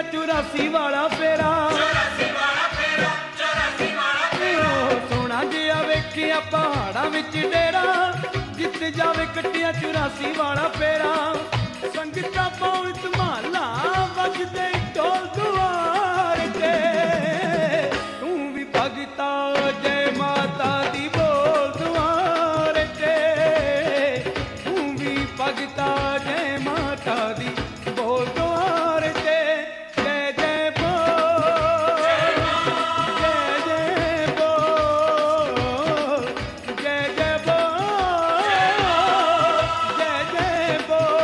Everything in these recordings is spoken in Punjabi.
84 ਵਾਲਾ ਫੇਰਾ, 84 ਵਾਲਾ ਫੇਰਾ, 84 ਵਾਲਾ ਫੇਰਾ। ਸੋਹਣਾ ਜਿਹਾ ਵੇਖਿਆ ਪਹਾੜਾਂ ਵਿੱਚ ਡੇਰਾ, ਜਿੱਤ ਜਾਵੇ ਕੱਟਿਆ 84 ਵਾਲਾ ਫੇਰਾ। ਸੰਗਤਾਂ ਪਾਉਣ ਧਮਾਲਾ, ਵੱਜਦੇ ਢੋਲ ਦੁਆਰ ਤੇ, ਤੂੰ ਵੀ ਭਗਤਾ ਜੈ ਮਾਤਾ ਦੀ ਬੋਲ ਦੁਆਰ ਤੇ, ਤੂੰ ਵੀ ਭਗਤਾ ਜੈ ਮਾਤਾ ਦੀ ਬੋਲ ਦੁਆਰ ਤੇ। ਜੈ ਜੈ ਬੋਲ, ਜੈ ਜੈ ਬੋਲ, ਜੈ ਜੈ ਬੋਲ, ਜੈ ਜੈ ਬੋਲ।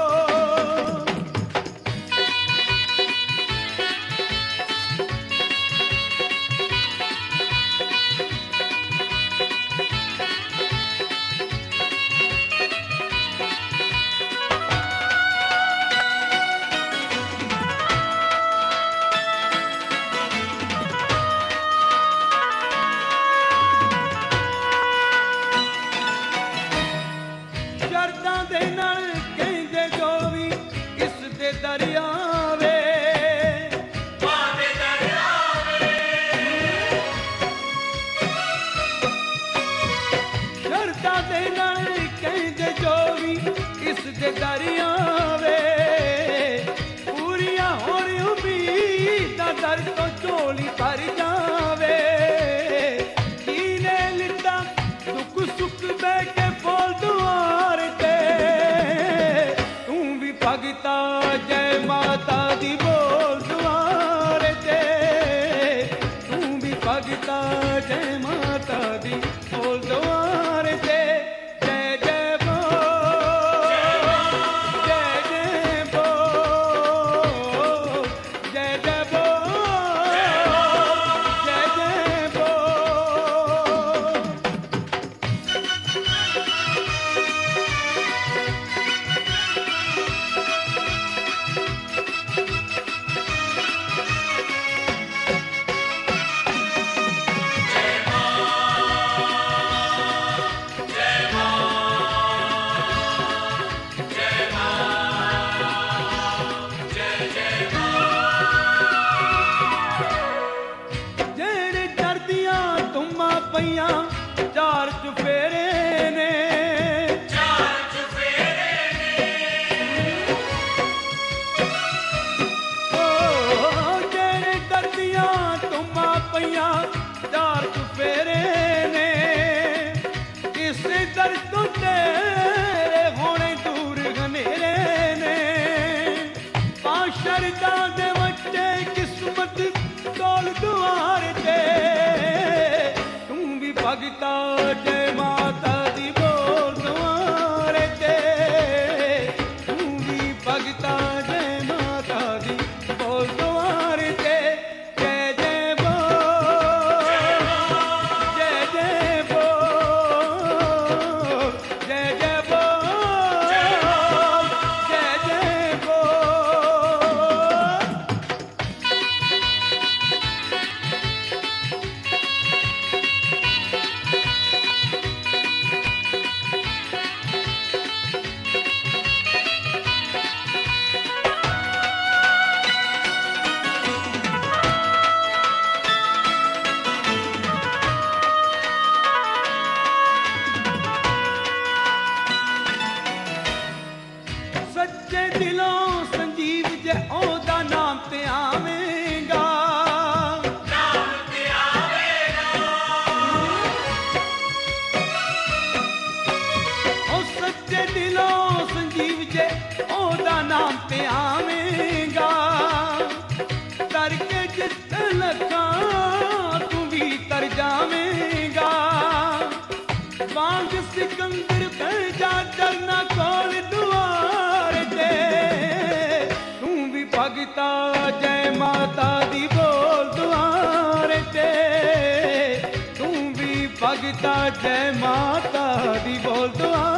ਸ਼ਰਤਾਂ ਦੇ ਨਾਲ ਕਹਿੰਦੇ ਜੋ ਵੀ ਇਸ ਦੇ ਦਰਿਆਵੇ, ਮਾਂ ਦੇ ਦਰਿਆਵੇ, ਸ਼ਰਤਾਂ ਦੇ ਨਾਲ ਕਹਿੰਦੇ ਜੋ ਵੀ ਇਸ ਦੇ ਦਰਿਆਵੇ। ਪੂਰੀਆਂ ਹੋਣ ਉਮੀਦਾਂ, ਦਰ ਤੋਂ ਝੋਲੀ ਭਰ ਜਾਵੇ। ਕੀਨੇ ਲਿੱਤਾ ਦੁੱਖ ਸੁੱਖ ਬਹਿ ਕੇ ਬੋਲ ਦੁਆਰ ਤੇ, ਤੂੰ ਵੀ ਭਗਤਾ ਜੈ ਮਾਤਾ ਦੀ ਬੋਲ ਦੁਆਰ ਤੇ, ਤੂੰ ਵੀ ਭਗਤਾ ਜੈ ਮਾਤਾ ਦੀ ਬੋਲ ਦੁਆਰ ਤੇ। ਜੈ ਜੈ ਬੋਲ, ਜੈ ਜੈ ਬੋਲ, ਜੈ ਜੈ ਬੋਲ, ਜੈ ਜੈ ਬੋਲ। ਜਿਹੜੇ ਡਰਦੀਆਂ ਧੁੰਮਾਂ ਪਈਆਂ, ਚਾਰ ਚੁਫੇਰੇ ਨੇ, ਚਾਰ ਚੁਫੇਰੇ ਨੇ। ਓ ਜਿਹੜੇ ਡਰਦੀਆਂ ਧੁੰਮਾਂ ਪਈਆਂ, ਚਾਰ ਚੁਫੇਰੇ ਨੇ। ਇਸੇ ਦਰ ਤੋਂ ਤੇਰੇ ਹੋਣੇ ਦੂਰ ਹਨੇਰੇ ਨੇ। ਸ਼ਰਦਾਂ ਦੇ ਬੱਚੇ ਕਿਸਮਤ ਢੋਲ ਦੁਆਰ ਤੇ, ਤੂੰ ਵੀ ਭਗਤਾ ਜੈ ਮਾਤਾ ਦੀ ਬੋਲ ਦੁਆਰ ਤੇ, ਤੂੰ ਵੀ ਭਗਤਾ ਜੈ ਮਾਤਾ ਦੀ ਬੋਲ ਦੁਆਰ ਤੇ। ਜੈ ਜੈ ਬੋਲ, ਜੈ ਜੈ ਬੋਲ, ਜੈ ਜੈ ਬੋਲ, ਜੈ ਜੈ ਬੋਲ। ਸੱਚੇ ਦਿਲੋਂ ਸੰਜੀਵ ਜੇ ਉਹਦਾ ਨਾਮ ਤੇ ਆਵੇਂਗਾ, ਨਾਮ ਤੇ ਆਵੇਗਾ। ਉਹ ਸੱਚੇ ਦਿਲੋਂ ਸੰਜੀਵ ਜੇ ਉਹਦਾ ਨਾਮ ਤੇ ਆਵੇਂਗਾ। ਤਰ ਕੇ ਜਿੱਤ ਲੱਗਾ ਤੂੰ ਵੀ ਤਰ ਜਾਵੇਂਗਾ। ਵਾਂਗ ਸਿਕੰਦਰ ਬਹਿ ਜਾ ਚਰਨਾ ਕੋਲ ਦੁਆਰ ਤੇ, ਤੂੰ ਵੀ ਭਗਤਾ ਜੈ ਮਾਤਾ ਦੀ ਬੋਲ ਦੁਆਰ ਤੇ, ਤੂੰ ਵੀ ਭਗਤਾ ਜੈ ਮਾਤਾ ਦੀ ਬੋਲ ਦੁਆਰ